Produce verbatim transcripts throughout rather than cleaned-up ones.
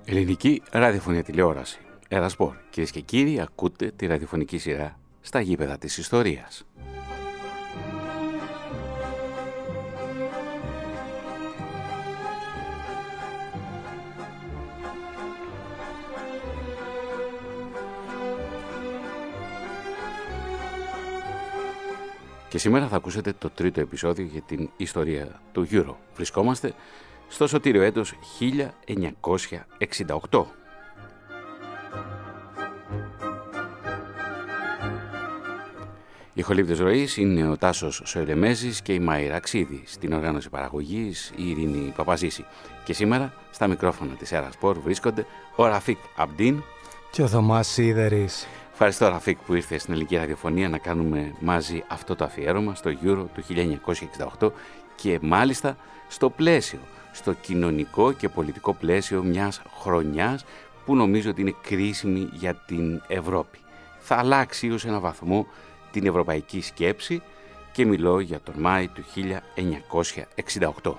Ελληνική ραδιοφωνία τηλεόραση. Ερασπορ. Κυρίες και κύριοι, ακούτε τη ραδιοφωνική σειρά στα γήπεδα της ιστορίας. Και σήμερα θα ακούσετε το τρίτο επεισόδιο για την ιστορία του Euro. Βρισκόμαστε στο σωτήριο έτος χίλια εννιακόσια εξήντα οκτώ. Οι ηχολήπτες ροής είναι ο Τάσος Σοηλεμέζης και η Μάιρα Αξίδη. Στην οργάνωση παραγωγής η Ειρήνη Παπαζήση. Και σήμερα στα μικρόφωνα της Ερασπορ βρίσκονται ο Ραφίκ Αμπντίν και ο Θωμάς Σίδερης. Ευχαριστώ Ραφίκ που ήρθε στην ελληνική ραδιοφωνία να κάνουμε μαζί αυτό το αφιέρωμα στο Euro του χίλια εννιακόσια εξήντα οκτώ και μάλιστα στο πλαίσιο, στο κοινωνικό και πολιτικό πλαίσιο μιας χρονιάς που νομίζω ότι είναι κρίσιμη για την Ευρώπη. Θα αλλάξει ως ένα βαθμό την ευρωπαϊκή σκέψη και μιλώ για τον Μάη του χίλια εννιακόσια εξήντα οκτώ.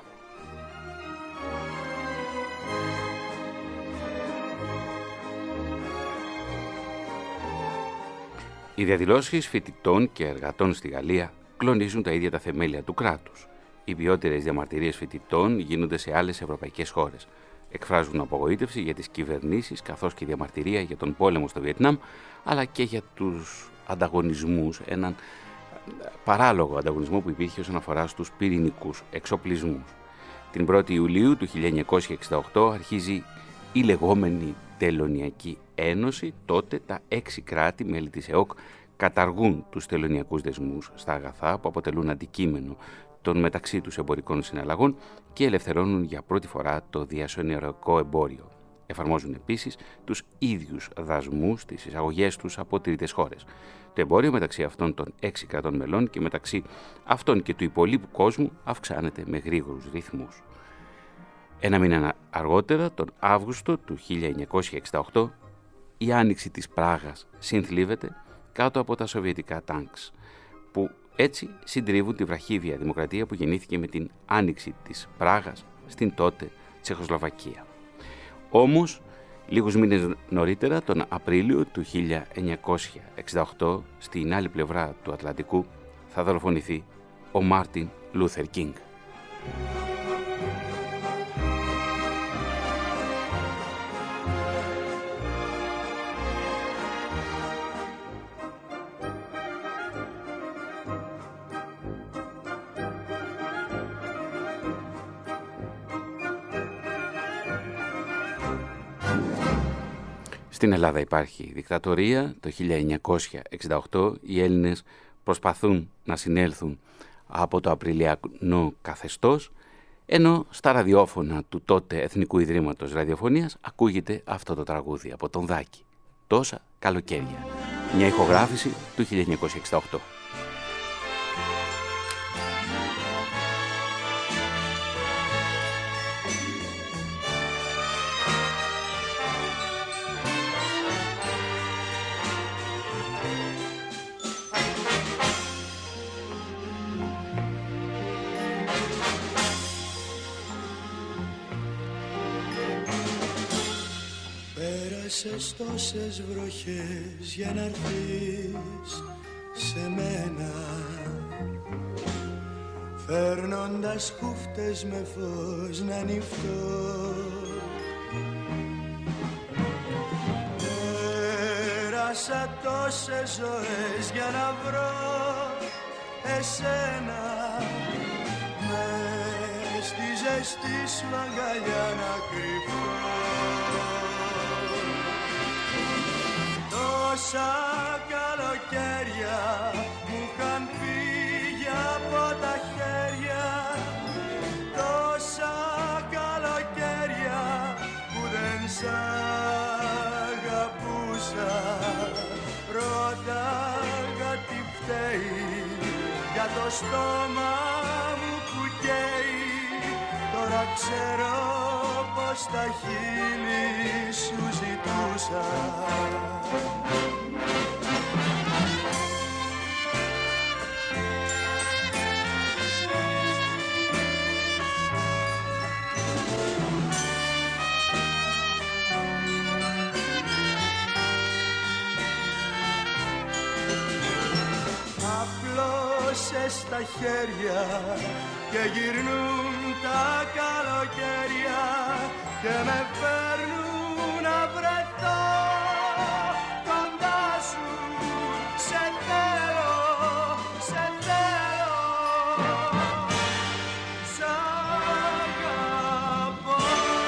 Οι διαδηλώσεις φοιτητών και εργατών στη Γαλλία κλονίζουν τα ίδια τα θεμέλια του κράτους. Οι ποιότερες διαμαρτυρίες φοιτητών γίνονται σε άλλες ευρωπαϊκές χώρες. Εκφράζουν απογοήτευση για τις κυβερνήσεις καθώς και διαμαρτυρία για τον πόλεμο στο Βιετνάμ, αλλά και για τους ανταγωνισμούς, έναν παράλογο ανταγωνισμό που υπήρχε όσον αφορά στους πυρηνικούς εξοπλισμούς. Την πρώτη Ιουλίου του χίλια εννιακόσια εξήντα οκτώ αρχίζει η λεγόμενη Τελωνειακή Ένωση. Τότε τα έξι κράτη μέλη της ΕΟΚ καταργούν τους τελωνειακούς δεσμούς στα αγαθά που αποτελούν αντικείμενο των μεταξύ τους εμπορικών συναλλαγών και ελευθερώνουν για πρώτη φορά το διασυνοριακό εμπόριο. Εφαρμόζουν επίσης τους ίδιους δασμούς στις εισαγωγές τους από τρίτες χώρες. Το εμπόριο μεταξύ αυτών των έξι κρατών μελών και μεταξύ αυτών και του υπολείπου κόσμου αυξάνεται με γρήγορους ρυθμούς. Ένα μήνα αργότερα, τον Αύγουστο του χίλια εννιακόσια εξήντα οκτώ, η άνοιξη της Πράγας συνθλίβεται κάτω από τα σοβιετικά τάγκς, που έτσι συντρίβουν τη βραχύβια δημοκρατία που γεννήθηκε με την άνοιξη της Πράγας στην τότε Τσεχοσλοβακία. Όμως, λίγους μήνες νωρίτερα, τον Απρίλιο του χίλια εννιακόσια εξήντα οκτώ, στην άλλη πλευρά του Ατλαντικού, θα δολοφονηθεί ο Μάρτιν Λούθερ Κίνγκ. Στην Ελλάδα υπάρχει δικτατορία. Το χίλια εννιακόσια εξήντα οκτώ οι Έλληνες προσπαθούν να συνέλθουν από το απριλιανό καθεστώς, ενώ στα ραδιόφωνα του τότε Εθνικού Ιδρύματος Ραδιοφωνίας ακούγεται αυτό το τραγούδι από τον Δάκη. Τόσα καλοκαίρια. Μια ηχογράφηση του χίλια εννιακόσια εξήντα οκτώ. Πέρασες τόσες βροχές για να έρθεις σε μένα, φέρνοντας κούφτες με φως να ανοιχτώ. Πέρασα τόσες ζωές για να βρω εσένα, μες στη ζεστή σου αγκαλιά να κρυφτώ. Τόσα καλοκαίρια μου είχαν φύγει από τα χέρια, τόσα καλοκαίρια που δεν σ' αγαπούσα. Ρώταγα τι φταίει για το στόμα μου που καίει. Τώρα ξέρω πως τα χείλη σου ζητούσα. στα χέρια και γυρνούν τα καλοκαίρια και με φέρνουν να βρεθώ κοντά σου. Σε θέλω, σε θέλω, σ' αγαπώ.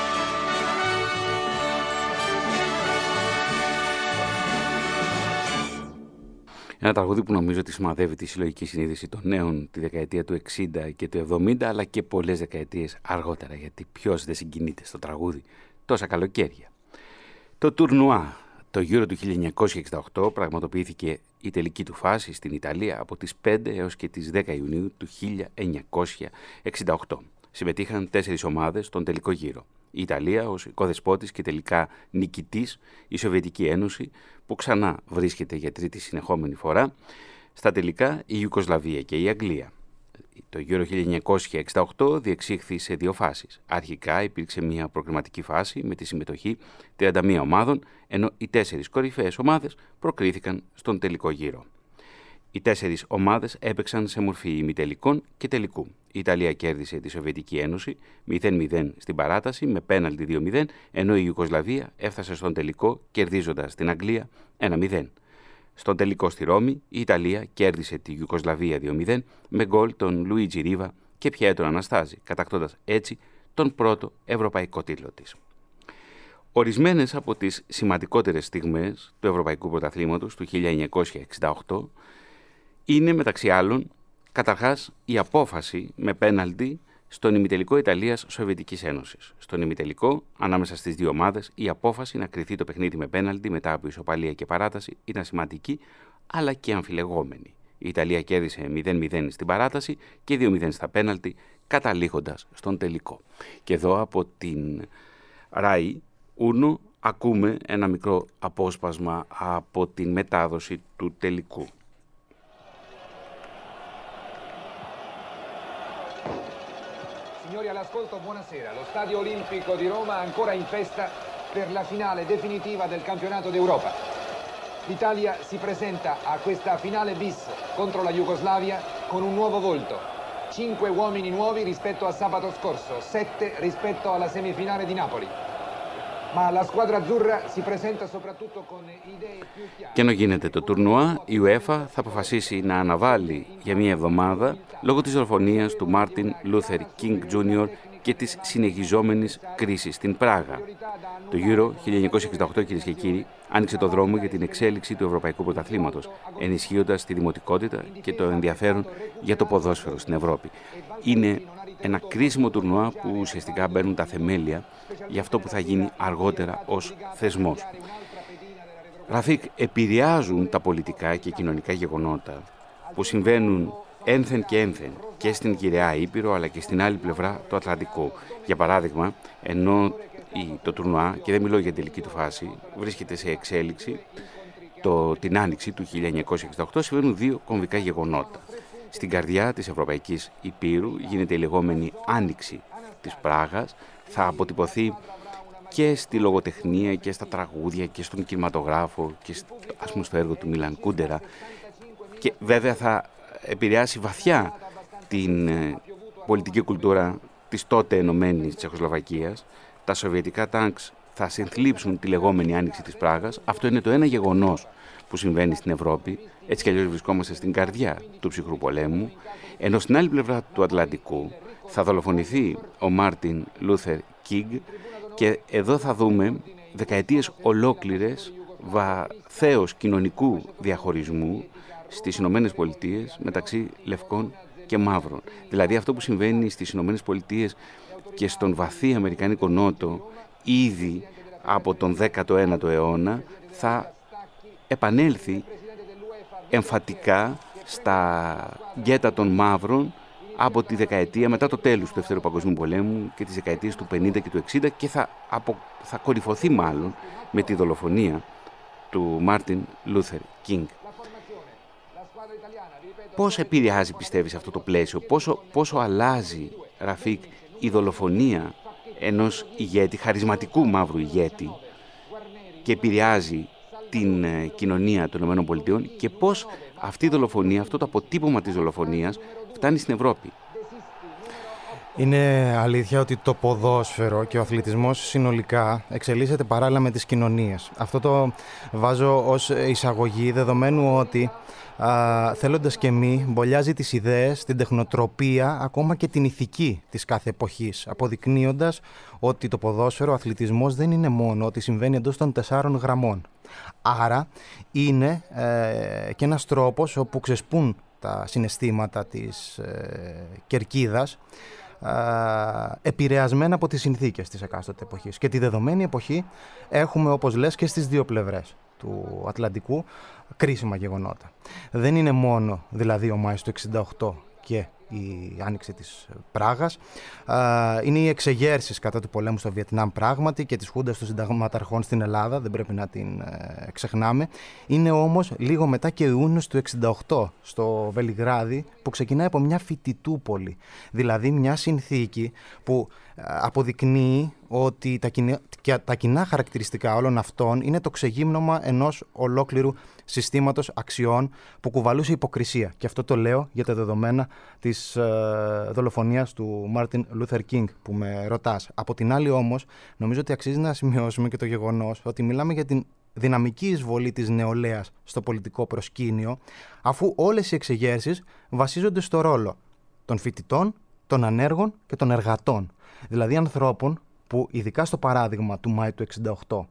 Ένα τραγούδι που νομίζω ότι σημαδεύει τη συλλογική συνείδηση των νέων τη δεκαετία του εξήντα και του εβδομήντα, αλλά και πολλές δεκαετίες αργότερα, γιατί ποιος δεν συγκινείται στο τραγούδι τόσα καλοκαίρια. Το τουρνουά, το Euro του χίλια εννιακόσια εξήντα οκτώ, πραγματοποιήθηκε η τελική του φάση στην Ιταλία από τις πέντε έως και τις δέκα Ιουνίου του χίλια εννιακόσια εξήντα οκτώ. Συμμετείχαν τέσσερις ομάδες στον τελικό γύρο. Η Ιταλία ως οικοδεσπότης και τελικά νικητής, η Σοβιετική Ένωση που ξανά βρίσκεται για τρίτη συνεχόμενη φορά, στα τελικά η Ιουγκοσλαβία και η Αγγλία. Το Euro χίλια εννιακόσια εξήντα οκτώ διεξήχθη σε δύο φάσεις. Αρχικά υπήρξε μια προκριματική φάση με τη συμμετοχή τριάντα μία ομάδων, ενώ οι τέσσερις κορυφαίες ομάδες προκρίθηκαν στον τελικό γύρο. Οι τέσσερις ομάδες έπαιξαν σε μορφή ημιτελικών και τελικού. Η Ιταλία κέρδισε τη Σοβιετική Ένωση μηδέν μηδέν στην παράταση με πέναλτι δύο μηδέn, ενώ η Ιουγκοσλαβία έφτασε στον τελικό κερδίζοντας την Αγγλία ένα μηδέν. Στον τελικό στη Ρώμη, η Ιταλία κέρδισε τη Ιουγκοσλαβία δύο μηδέν με γκολ των Λουίτζι Ρίβα και Πιέτρο Αναστάζη, κατακτώντας έτσι τον πρώτο ευρωπαϊκό τίτλο της. Ορισμένες από τις σημαντικότερες στιγμές του Ευρωπαϊκού Πρωταθλήματος του χίλια εννιακόσια εξήντα οκτώ είναι, μεταξύ άλλων, καταρχάς η απόφαση με πέναλτι στον ημιτελικό Ιταλίας-Σοβιετικής Ένωσης. Στον ημιτελικό, ανάμεσα στις δύο ομάδες, η απόφαση να κριθεί το παιχνίδι με πέναλτι μετά από ισοπαλία και παράταση ήταν σημαντική, αλλά και αμφιλεγόμενη. Η Ιταλία κέρδισε μηδέν μηδέν στην παράταση και δύο μηδέν στα πέναλτι, καταλήγοντας στον τελικό. Και εδώ από την Rai Uno ακούμε ένα μικρό απόσπασμα από την μετάδοση του τελικού. Signori all'ascolto, buonasera. Lo Stadio Olimpico di Roma ancora in festa per la finale definitiva del campionato d'Europa. L'Italia si presenta a questa finale bis contro la Jugoslavia con un nuovo volto. Cinque uomini nuovi rispetto a sabato scorso, sette rispetto alla semifinale di Napoli. Ma la squadra azzurra si presenta soprattutto con idee più chiare. Και ενώ γίνεται το τουρνουά, η UEFA θα αποφασίσει να αναβάλει για μία εβδομάδα λόγω της δολοφονίας του Μάρτιν Λούθερ Κίνγκ Τζούνιορ και της συνεχιζόμενης κρίσης στην Πράγα. Το Euro χίλια εννιακόσια εξήντα οκτώ, κυρίες και κύριοι, άνοιξε το δρόμο για την εξέλιξη του Ευρωπαϊκού Πρωταθλήματος, ενισχύοντας τη δημοτικότητα και το ενδιαφέρον για το ποδόσφαιρο στην Ευρώπη. Είναι ένα κρίσιμο τουρνουά που ουσιαστικά μπαίνουν τα θεμέλια για αυτό που θα γίνει αργότερα ως θεσμός. Ραφίκ, επηρεάζουν τα πολιτικά και κοινωνικά γεγονότα που συμβαίνουν ένθεν και ένθεν και στην Κυραιά Ήπειρο αλλά και στην άλλη πλευρά του Ατλαντικού. Για παράδειγμα, ενώ το τουρνουά, και δεν μιλώ για τελική του φάση, βρίσκεται σε εξέλιξη το, την άνοιξη του χίλια εννιακόσια εξήντα οκτώ, συμβαίνουν δύο κομβικά γεγονότα. Στην καρδιά της Ευρωπαϊκής Υπήρου γίνεται η λεγόμενη άνοιξη της Πράγας, θα αποτυπωθεί και στη λογοτεχνία και στα τραγούδια και στον κινηματογράφο και ας πούμε στο έργο του Μίλαν Κούντερα, και βέβαια θα επηρεάσει βαθιά την πολιτική κουλτούρα της τότε ενωμένης Τσεχοσλοβακίας. Τα σοβιετικά τάγκς θα συνθλίψουν τη λεγόμενη άνοιξη της Πράγας. Αυτό είναι το ένα γεγονός που συμβαίνει στην Ευρώπη. Έτσι κι αλλιώς βρισκόμαστε στην καρδιά του ψυχρού πολέμου, ενώ στην άλλη πλευρά του Ατλαντικού θα δολοφονηθεί ο Μάρτιν Λούθερ Κίνγκ και εδώ θα δούμε δεκαετίες ολόκληρες βαθέως κοινωνικού διαχωρισμού στις Ηνωμένες Πολιτείες μεταξύ λευκών και μαύρων. Δηλαδή αυτό που συμβαίνει στις Ηνωμένες Πολιτείες και στον βαθύ αμερικάνικο νότο ήδη από τον δέκατο ένατο αιώνα θα επανέλθει εμφατικά στα γκέτα των μαύρων από τη δεκαετία μετά το τέλος του Δεύτερου Παγκοσμίου Πολέμου και τις δεκαετίες του πενήντα και του εξήντα και θα, απο, θα κορυφωθεί μάλλον με τη δολοφονία του Μάρτιν Λούθερ Κίνγκ. Πώς επηρεάζει, πιστεύεις, αυτό το πλαίσιο, πόσο, πόσο αλλάζει, Ραφίκ, η δολοφονία ενός ηγέτη, χαρισματικού μαύρου ηγέτη, και επηρεάζει την ε, κοινωνία των ΗΠΑ και πώς αυτή η δολοφονία, αυτό το αποτύπωμα της δολοφονίας φτάνει στην Ευρώπη. Είναι αλήθεια ότι το ποδόσφαιρο και ο αθλητισμός συνολικά εξελίσσεται παράλληλα με τις κοινωνίες. Αυτό το βάζω ως εισαγωγή, δεδομένου ότι α, θέλοντας και μη μπολιάζει τις ιδέες, την τεχνοτροπία, ακόμα και την ηθική της κάθε εποχής, αποδεικνύοντας ότι το ποδόσφαιρο, ο αθλητισμός δεν είναι μόνο ότι συμβαίνει εντός των τεσσάρων γραμμών. Άρα είναι ε, και ένας τρόπος όπου ξεσπούν τα συναισθήματα της ε, κερκίδας, επηρεασμένα από τις συνθήκες της εκάστοτε εποχής. Και τη δεδομένη εποχή έχουμε, όπως λες, και στις δύο πλευρές του Ατλαντικού κρίσιμα γεγονότα. Δεν είναι μόνο δηλαδή ο Μάης του εξήντα οκτώ και η άνοιξη της Πράγας. Είναι οι εξεγέρσεις κατά του πολέμου στο Βιετνάμ πράγματι και της χούντας των συνταγματαρχών στην Ελλάδα, δεν πρέπει να την ε, ξεχνάμε. Είναι όμως λίγο μετά και ο Ιούνιος του εξήντα οκτώ στο Βελιγράδι, που ξεκινάει από μια φοιτητούπολη, δηλαδή μια συνθήκη που αποδεικνύει ότι τα κοινά, τα κοινά χαρακτηριστικά όλων αυτών είναι το ξεγύμνομα ενός ολόκληρου συστήματος αξιών που κουβαλούσε υποκρισία. Και αυτό το λέω για τα δεδομένα της ε, δολοφονίας του Μάρτιν Λούθερ Κίνγκ που με ρωτάς. Από την άλλη όμως, νομίζω ότι αξίζει να σημειώσουμε και το γεγονός ότι μιλάμε για την δυναμική εισβολή της νεολαίας στο πολιτικό προσκήνιο, αφού όλες οι εξεγέρσεις βασίζονται στο ρόλο των φοιτητών, των ανέργων και των εργατών. Δηλαδή ανθρώπων που, ειδικά στο παράδειγμα του Μάη του εξήντα οκτώ,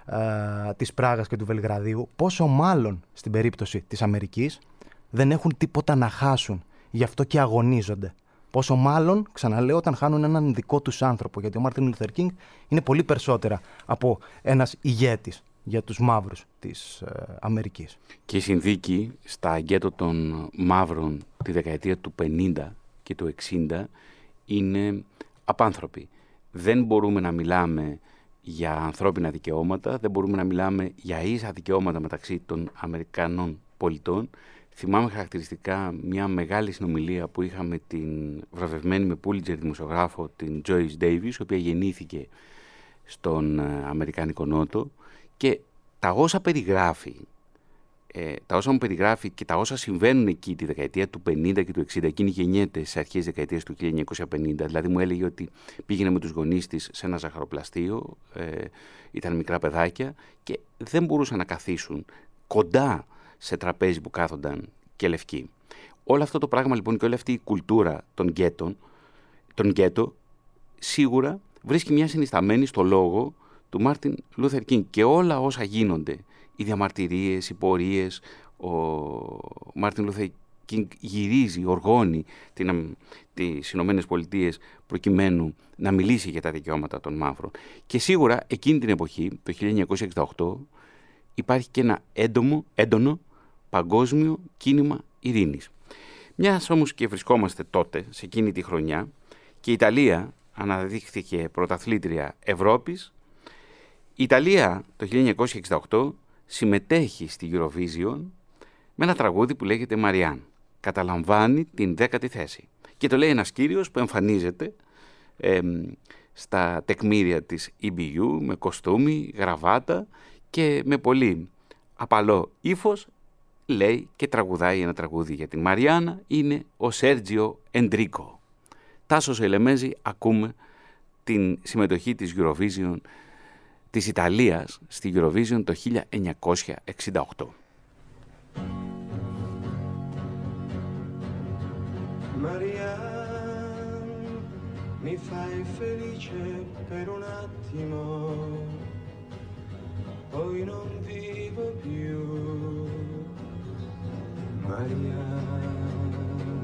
ε, της Πράγας και του Βελιγραδίου, πόσο μάλλον στην περίπτωση της Αμερικής, δεν έχουν τίποτα να χάσουν, γι' αυτό και αγωνίζονται. Πόσο μάλλον, ξαναλέω, όταν χάνουν έναν δικό τους άνθρωπο, γιατί ο Μάρτιν Λούθερ Κίνγκ είναι πολύ περισσότερα από ένας ηγέτης για τους μαύρους της ε, Αμερικής. Και η συνθήκη στα γκέτο των μαύρων τη δεκαετία του πενήντα και του εξήντα είναι απάνθρωπη. Δεν μπορούμε να μιλάμε για ανθρώπινα δικαιώματα, δεν μπορούμε να μιλάμε για ίσα δικαιώματα μεταξύ των Αμερικανών πολιτών. Θυμάμαι χαρακτηριστικά μια μεγάλη συνομιλία που είχαμε την βραβευμένη με Πούλιτζερ δημοσιογράφο, την Joyce Davis, η οποία γεννήθηκε στον Αμερικάνικο Νότο, και τα όσα περιγράφει, ε, τα όσα μου περιγράφει και τα όσα συμβαίνουν εκεί τη δεκαετία του πενήντα και του εξήντα, εκείνη γεννιέται στις αρχές της δεκαετίας του χίλια εννιακόσια πενήντα, δηλαδή μου έλεγε ότι πήγαινε με τους γονείς της σε ένα ζαχαροπλαστείο, ε, ήταν μικρά παιδάκια και δεν μπορούσαν να καθίσουν κοντά σε τραπέζι που κάθονταν και λευκοί. Όλο αυτό το πράγμα λοιπόν και όλη αυτή η κουλτούρα των γκέτων, των γκέτο, σίγουρα βρίσκει μια συνισταμένη στο λόγο του Μάρτιν Λούθερ Κίνγκ, και όλα όσα γίνονται, οι διαμαρτυρίες, οι πορείες, ο Μάρτιν Λούθερ Κίνγκ γυρίζει, οργώνει τις Ηνωμένες Πολιτείες προκειμένου να μιλήσει για τα δικαιώματα των μαύρων. Και σίγουρα εκείνη την εποχή, το χίλια εννιακόσια εξήντα οκτώ, υπάρχει και ένα έντομο, έντονο παγκόσμιο κίνημα ειρήνης. Μιας όμως και βρισκόμαστε τότε, σε εκείνη τη χρονιά, και η Ιταλία αναδείχθηκε πρωταθλήτρια Ευρώπης. Η Ιταλία το χίλια εννιακόσια εξήντα οκτώ συμμετέχει στη Eurovision με ένα τραγούδι που λέγεται Μαριάν. Καταλαμβάνει την δέκατη θέση. Και το λέει ένας κύριος που εμφανίζεται ε, στα τεκμήρια της ι μπι γιου με κοστούμι, γραβάτα και με πολύ απαλό ύφος λέει και τραγουδάει ένα τραγούδι για την Μαριάννα. Είναι ο Σέρτζιο Εντρίκο. Τάσος Ελεμέζη, ακούμε την συμμετοχή της Eurovision, της Ιταλίας στη Eurovision το χίλια εννιακόσια εξήντα οκτώ. Marianne, mi fai felice per un attimo, poi non vivo più. Marianne,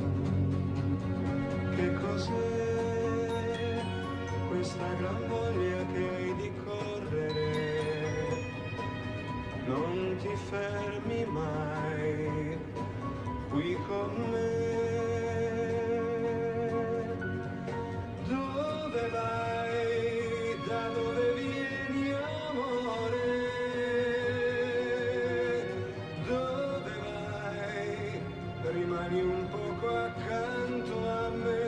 che cos'è questa gran voglia che hai di correre? Non ti fermi mai qui con me. Dove vai? Da dove vieni, amore? Dove vai? Rimani un poco accanto a me.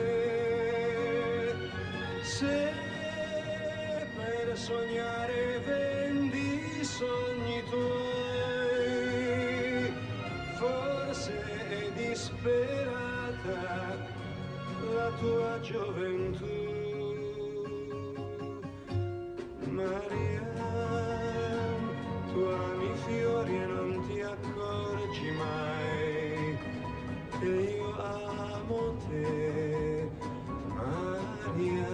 Se per sognare vendi i sogni tuoi, forse è disperata la tua gioventù. Maria, tu ami i fiori e non ti accorgi mai che io amo te, Maria.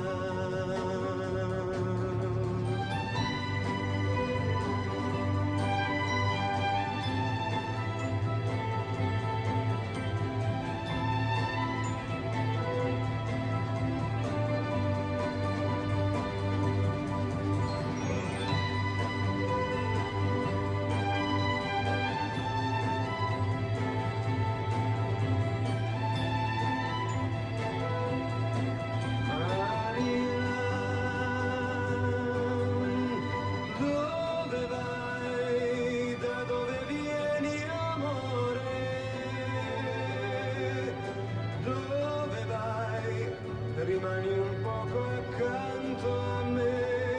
Rimani un poco accanto a me,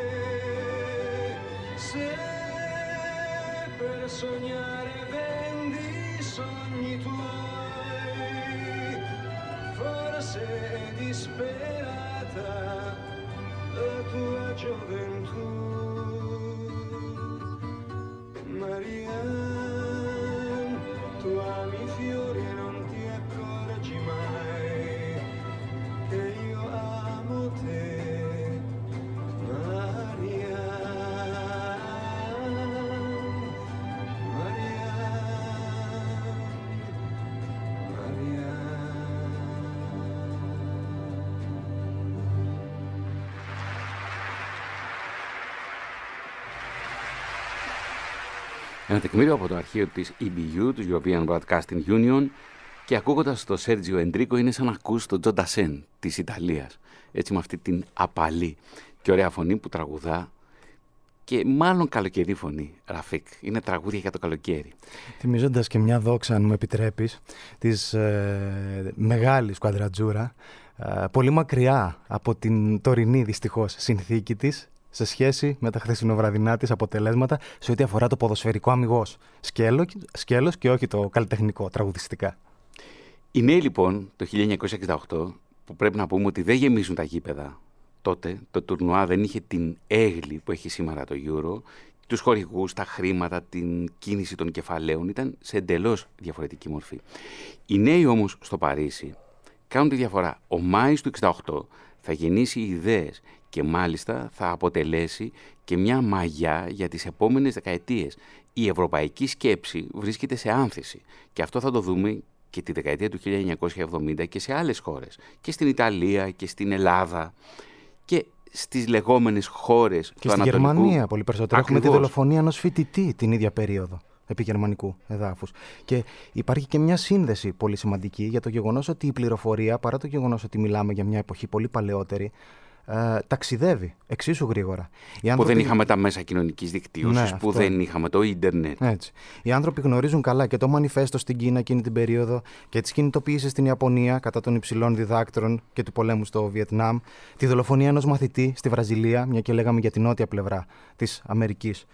se per sognare vendi i sogni tuoi, forse è disperata la tua gioventù. Maria, tu ami i fiori e non ti accorgi mai che io amo te, Maria, Maria, Maria. Ένα τεκμήριο από το αρχείο της ι μπι γιου, του European Broadcasting Union, και ακούγοντας το Σέρτζιο Εντρίκο είναι σαν να ακούς τον Τζον Ντασέν της Ιταλίας, έτσι με αυτή την απαλή και ωραία φωνή που τραγουδά, και μάλλον καλοκαιρή φωνή, Ραφίκ. Είναι τραγούδια για το καλοκαίρι. Θυμίζοντας και μια δόξα, αν μου επιτρέπεις, της ε, μεγάλης Κουαντρατζούρα, ε, πολύ μακριά από την τωρινή δυστυχώς συνθήκη της, σε σχέση με τα χθεσινοβραδινά της αποτελέσματα σε ό,τι αφορά το ποδοσφαιρικό αμιγώς σκέλο, σκέλος και όχι το καλλιτεχνικό, τραγουδιστικά. Οι νέοι λοιπόν το χίλια εννιακόσια εξήντα οκτώ, που πρέπει να πούμε ότι δεν γεμίζουν τα γήπεδα, τότε το τουρνουά δεν είχε την έγκλη που έχει σήμερα το Euro, τους χορηγούς, τα χρήματα, την κίνηση των κεφαλαίων, ήταν σε εντελώς διαφορετική μορφή. Οι νέοι όμως στο Παρίσι κάνουν τη διαφορά. Ο Μάης του εξήντα οκτώ θα γεννήσει ιδέες και μάλιστα θα αποτελέσει και μια μαγιά για τις επόμενες δεκαετίες. Η ευρωπαϊκή σκέψη βρίσκεται σε άνθηση και αυτό θα το δούμε και τη δεκαετία του χίλια εννιακόσια εβδομήντα και σε άλλες χώρες, και στην Ιταλία και στην Ελλάδα και στις λεγόμενες χώρες και του στη Ανατολικού. Γερμανία πολύ περισσότερο. Ακριβώς. Έχουμε τη δολοφονία ενός φοιτητή την ίδια περίοδο επιγερμανικού εδάφους. Και υπάρχει και μια σύνδεση πολύ σημαντική για το γεγονός ότι η πληροφορία, παρά το γεγονός ότι μιλάμε για μια εποχή πολύ παλαιότερη, Ε, ταξιδεύει εξίσου γρήγορα. Οι άνθρωποι... Που δεν είχαμε τα μέσα κοινωνικής δικτύωσης, ναι, που δεν είχαμε το ίντερνετ. Έτσι. Οι άνθρωποι γνωρίζουν καλά και το μανιφέστο στην Κίνα εκείνη την περίοδο και τις κινητοποιήσεις στην Ιαπωνία κατά των υψηλών διδάκτρων και του πολέμου στο Βιετνάμ, τη δολοφονία ενός μαθητή στη Βραζιλία, μια και λέγαμε για την νότια πλευρά της Αμερικής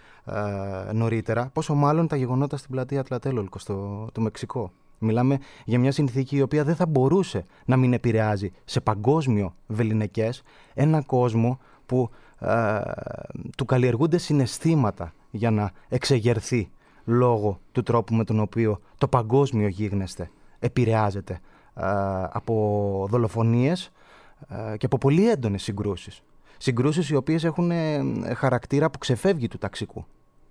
ε, νωρίτερα, πόσο μάλλον τα γεγονότα στην πλατεία Tlatelolco στο το Μεξικό. Μιλάμε για μια συνθήκη η οποία δεν θα μπορούσε να μην επηρεάζει σε παγκόσμιο βεληνικές ένα κόσμο που ε, του καλλιεργούνται συναισθήματα για να εξεγερθεί λόγω του τρόπου με τον οποίο το παγκόσμιο γίγνεσθε επηρεάζεται ε, από δολοφονίες ε, και από πολύ έντονες συγκρούσεις. Συγκρούσεις οι οποίες έχουν ε, χαρακτήρα που ξεφεύγει του ταξικού.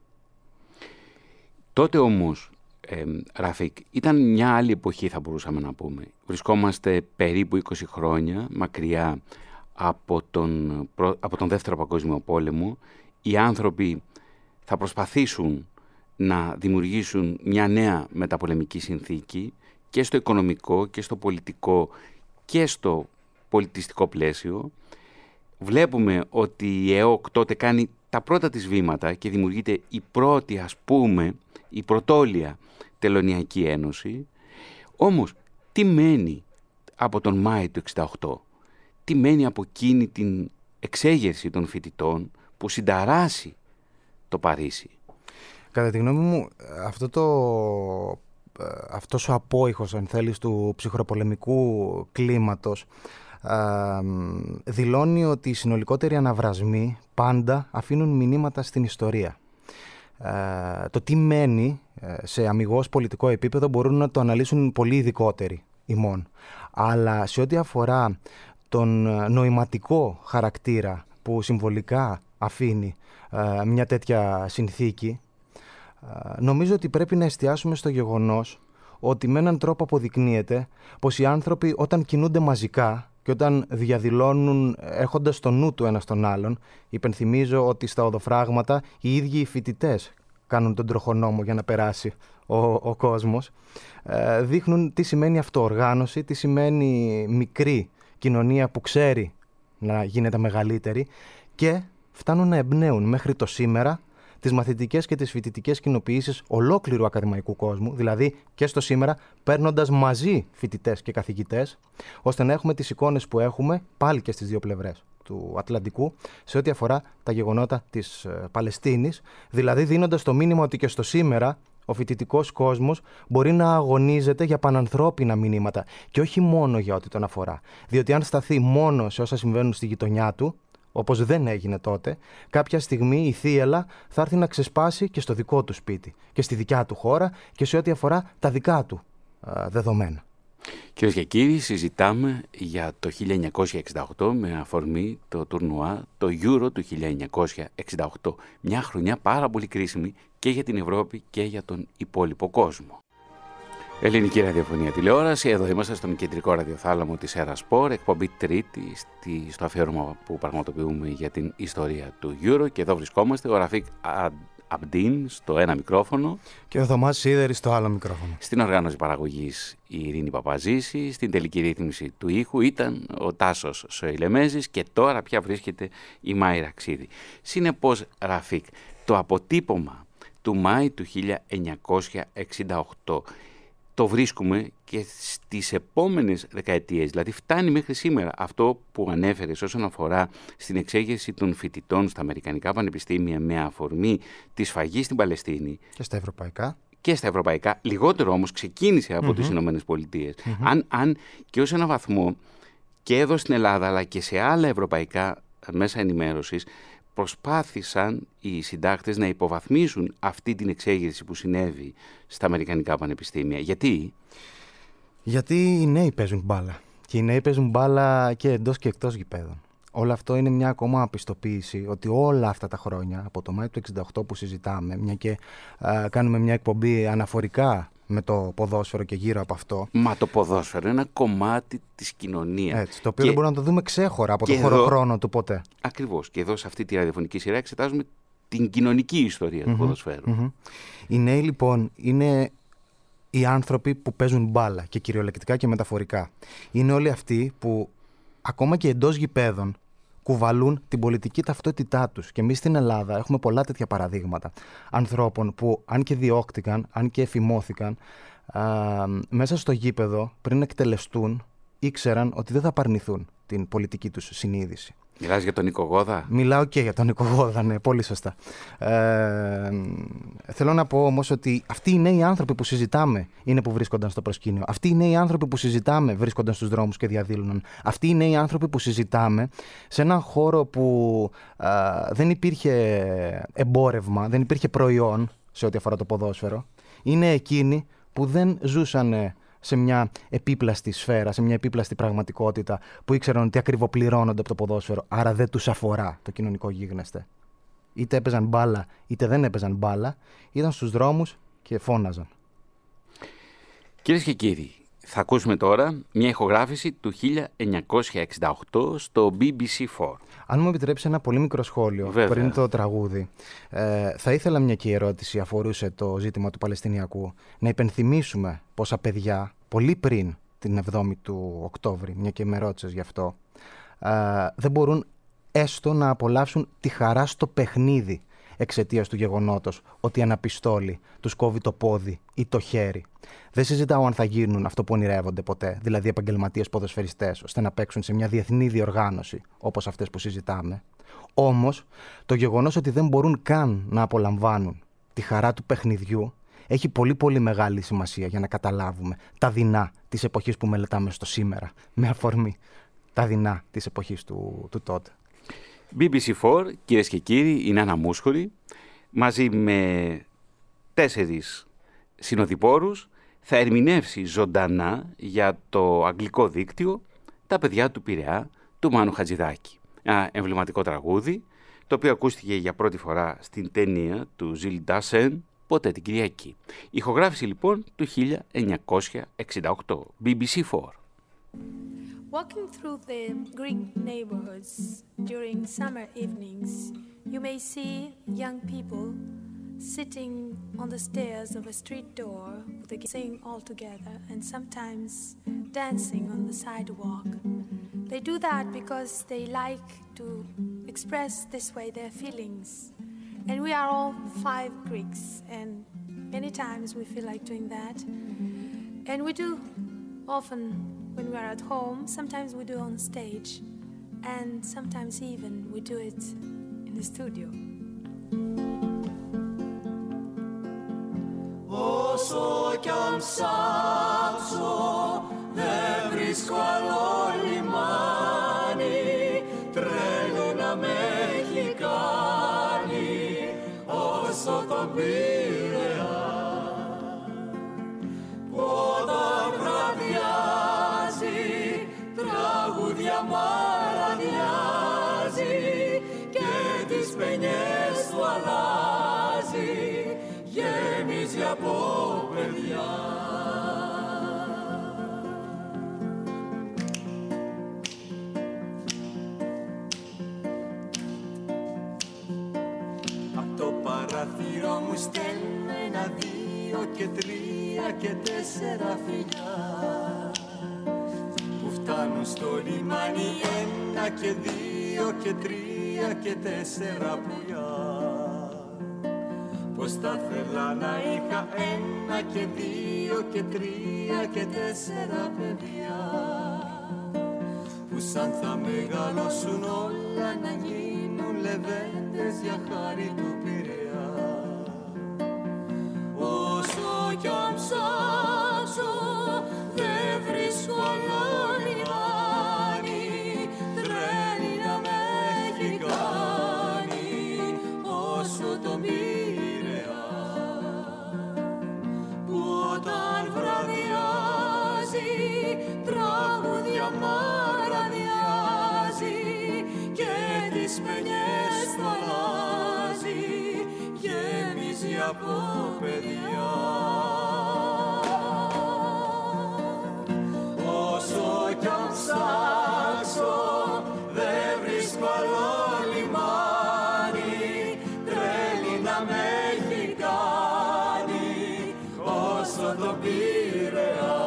Τότε όμως, Ε, Ραφίκ, ήταν μια άλλη εποχή, θα μπορούσαμε να πούμε. Βρισκόμαστε περίπου είκοσι χρόνια μακριά από τον, από τον Δεύτερο Παγκόσμιο Πόλεμο. Οι άνθρωποι θα προσπαθήσουν να δημιουργήσουν μια νέα μεταπολεμική συνθήκη και στο οικονομικό και στο πολιτικό και στο πολιτιστικό πλαίσιο. Βλέπουμε ότι η ΕΟΚ τότε κάνει τα πρώτα της βήματα και δημιουργείται η πρώτη, ας πούμε, η πρωτόλια Τελωνειακή Ένωση. Όμως, τι μένει από τον Μάη του εξήντα οκτώ, τι μένει από εκείνη την εξέγερση των φοιτητών που συνταράσει το Παρίσι? Κατά τη γνώμη μου, αυτό το αυτός ο απόϊχος, αν θέλεις, του ψυχροπολεμικού κλίματος δηλώνει ότι οι συνολικότεροι αναβρασμοί πάντα αφήνουν μηνύματα στην ιστορία. Το τι μένει σε αμιγώς πολιτικό επίπεδο μπορούν να το αναλύσουν πολύ ειδικότεροι ημών. Αλλά σε ό,τι αφορά τον νοηματικό χαρακτήρα που συμβολικά αφήνει μια τέτοια συνθήκη, νομίζω ότι πρέπει να εστιάσουμε στο γεγονός ότι με έναν τρόπο αποδεικνύεται πως οι άνθρωποι όταν κινούνται μαζικά και όταν διαδηλώνουν έχοντας στο νου του ένα τον άλλον, υπενθυμίζω ότι στα οδοφράγματα οι ίδιοι οι φοιτητές κάνουν τον τροχονόμο για να περάσει ο, ο κόσμος, ε, δείχνουν τι σημαίνει αυτοοργάνωση, τι σημαίνει μικρή κοινωνία που ξέρει να γίνεται μεγαλύτερη και φτάνουν να εμπνέουν μέχρι το σήμερα τις μαθητικές και τις φοιτητικές κοινοποιήσεις ολόκληρου ακαδημαϊκού κόσμου, δηλαδή και στο σήμερα, παίρνοντας μαζί φοιτητές και καθηγητές, ώστε να έχουμε τις εικόνες που έχουμε πάλι και στις δύο πλευρές του Ατλαντικού, σε ό,τι αφορά τα γεγονότα της ε, Παλαιστίνης, δηλαδή δίνοντας το μήνυμα ότι και στο σήμερα ο φοιτητικός κόσμος μπορεί να αγωνίζεται για πανανθρώπινα μηνύματα και όχι μόνο για ό,τι τον αφορά. Διότι αν σταθεί μόνο σε όσα συμβαίνουν στη γειτονιά του, όπως δεν έγινε τότε, κάποια στιγμή η θύελλα θα έρθει να ξεσπάσει και στο δικό του σπίτι και στη δικιά του χώρα και σε ό,τι αφορά τα δικά του α, δεδομένα. Κυρίες και κύριοι, συζητάμε για το χίλια εννιακόσια εξήντα οκτώ με αφορμή το τουρνουά, το Euro του χίλια εννιακόσια εξήντα οκτώ. Μια χρονιά πάρα πολύ κρίσιμη και για την Ευρώπη και για τον υπόλοιπο κόσμο. Ελληνική ραδιοφωνία τηλεόραση, εδώ είμαστε στον κεντρικό ραδιοθάλαμο της Ερασπορ, εκπομπή τρίτη στο αφιέρωμα που πραγματοποιούμε για την ιστορία του Euro και εδώ βρισκόμαστε, ο Ραφίκ Αμπντίν στο ένα μικρόφωνο και ο Θωμάς Σίδερης στο άλλο μικρόφωνο. Στην οργάνωση παραγωγής η Ειρήνη Παπαζήση, στην τελική ρύθμιση του ήχου ήταν ο Τάσος Σοηλεμέζης και τώρα πια βρίσκεται η Μάη Ραξίδη. Συνεπώς, Ραφίκ, το αποτύπωμα του Μάη του χίλια εννιακόσια εξήντα οκτώ το βρίσκουμε και στις επόμενες δεκαετίες, δηλαδή φτάνει μέχρι σήμερα αυτό που ανέφερες όσον αφορά στην εξέγερση των φοιτητών στα αμερικανικά πανεπιστήμια με αφορμή τη σφαγή στην Παλαιστίνη. Και στα ευρωπαϊκά. Και στα ευρωπαϊκά. Λιγότερο όμως ξεκίνησε από mm-hmm. τις Ηνωμένες Πολιτείες. Mm-hmm. Αν, αν και ως ένα βαθμό και εδώ στην Ελλάδα αλλά και σε άλλα ευρωπαϊκά μέσα ενημέρωσης προσπάθησαν οι συντάκτες να υποβαθμίσουν αυτή την εξέγερση που συνέβη στα αμερικανικά πανεπιστήμια. Γιατί? Γιατί οι νέοι παίζουν μπάλα. Και οι νέοι παίζουν μπάλα και εντός και εκτός γηπέδων. Όλο αυτό είναι μια ακόμα απιστοποίηση ότι όλα αυτά τα χρόνια, από το Μάιο του εξήντα οκτώ που συζητάμε, μια και α, κάνουμε μια εκπομπή αναφορικά με το ποδόσφαιρο και γύρω από αυτό. Μα το ποδόσφαιρο είναι ένα κομμάτι της κοινωνίας. Έτσι, το οποίο και... δεν μπορούμε να το δούμε ξέχωρα από το εδώ... χωροχρόνο του ποτέ. Ακριβώς. Και εδώ σε αυτή τη ραδιοφωνική σειρά εξετάζουμε την κοινωνική ιστορία mm-hmm, του ποδοσφαίρου. Mm-hmm. Οι νέοι λοιπόν είναι οι άνθρωποι που παίζουν μπάλα και κυριολεκτικά και μεταφορικά. Είναι όλοι αυτοί που ακόμα και εντός γηπέδων κουβαλούν την πολιτική ταυτότητά τους. Και εμείς στην Ελλάδα έχουμε πολλά τέτοια παραδείγματα ανθρώπων που αν και διώκτηκαν, αν και εφημώθηκαν, α, μέσα στο γήπεδο πριν εκτελεστούν ήξεραν ότι δεν θα απαρνηθούν την πολιτική τους συνείδηση. Μιλάς για τον Νίκο Γόδα? Μιλάω και για τον Νίκο Γόδα, ναι, πολύ σωστά. Ε, θέλω να πω όμως ότι αυτοί οι νέοι άνθρωποι που συζητάμε είναι που βρίσκονταν στο προσκήνιο. Αυτοί οι νέοι άνθρωποι που συζητάμε βρίσκονταν στους δρόμους και διαδήλωναν. Αυτοί οι νέοι άνθρωποι που συζητάμε σε έναν χώρο που α, δεν υπήρχε εμπόρευμα, δεν υπήρχε προϊόν σε ό,τι αφορά το ποδόσφαιρο, είναι εκείνοι που δεν ζούσαν σε μια επίπλαστη σφαίρα, σε μια επίπλαστη πραγματικότητα που ήξεραν ότι ακριβοπληρώνονται από το ποδόσφαιρο, άρα δεν τους αφορά το κοινωνικό γίγνεσθε. Είτε έπαιζαν μπάλα, είτε δεν έπαιζαν μπάλα, ήταν στους δρόμους και φώναζαν. Κυρίες και κύριοι, θα ακούσουμε τώρα μια ηχογράφηση του χίλια εννιακόσια εξήντα οκτώ στο μπι μπι σι φορ. Αν μου επιτρέψει ένα πολύ μικρό σχόλιο. Βέβαια. Πριν το τραγούδι, ε, θα ήθελα, μια και η ερώτηση αφορούσε το ζήτημα του Παλαιστινιακού, να υπενθυμίσουμε πόσα παιδιά, πολύ πριν την εβδόμη του Οκτώβρη, μια και με ρώτησες γι' αυτό, ε, δεν μπορούν έστω να απολαύσουν τη χαρά στο παιχνίδι εξαιτίας του γεγονότος ότι ένα πιστόλι τους κόβει το πόδι ή το χέρι. Δεν συζητάω αν θα γίνουν αυτό που ονειρεύονται ποτέ, δηλαδή επαγγελματίες ποδοσφαιριστές, ώστε να παίξουν σε μια διεθνή διοργάνωση όπως αυτές που συζητάμε. Όμως, το γεγονός ότι δεν μπορούν καν να απολαμβάνουν τη χαρά του παιχνιδιού έχει πολύ πολύ μεγάλη σημασία για να καταλάβουμε τα δεινά της εποχής που μελετάμε στο σήμερα, με αφορμή τα δεινά της εποχής του, του τότε. μπι μπι σι φορ, κυρίες και κύριοι, η Νάνα Μούσχουρη, μαζί με τέσσερις συνοδοιπόρους, θα ερμηνεύσει ζωντανά για το αγγλικό δίκτυο «Τα παιδιά του Πειραιά» του Μάνου Χατζηδάκη. Ένα εμβληματικό τραγούδι, το οποίο ακούστηκε για πρώτη φορά στην ταινία του Ζιλ Ντάσεν, ποτέ την Κυριακή. Ηχογράφηση λοιπόν του χίλια εννιακόσια εξήντα οκτώ, μπι μπι σι φορ. Walking through the Greek neighborhoods during summer evenings, you may see young people sitting on the stairs of a street door with a sing all together and sometimes dancing on the sidewalk. They do that because they like to express this way their feelings. And we are all five Greeks, and many times we feel like doing that. And we do often when we are at home, sometimes we do on stage, and sometimes even we do it in the studio. Όσο κι αν ψάξω δεν βρίσκω άλλο λιμάνι, τρέλο να με έχει κάνει όσο τον Πειραιά. Όταν βραδιάζει τραγούδια μαραδιάζει και τις παινιές του αλλάζει, γέμιζε από παιδιά. Απ' το παραθύρο μου στέλνω ένα, δύο και τρία και τέσσερα φιλιά που φτάνουν στο λιμάνι, ένα και δύο και τρία και τέσσερα πουλιά. Πως θα θέλα να είχα ένα και δύο και τρία και τέσσερα παιδιά που σαν θα μεγαλώσουν όλα να γίνουν λεβέντες για χάρη του Πειραιά. Όσο κι αν ψάξω δεν βρίσκω άλλο λιμάνι, τρέλει να με έχει κάνει όσο το Πειραιά. Που όταν βραδιάζει τραγούδια μαραδιάζει και τις παινιές του αλλάζει, γέμιζε από παιδιά. Όσο κι αν ψάξω δεν βρίσκω άλλο λιμάνι, τρέλει να με έχει κάνει όσο το Πειραιά.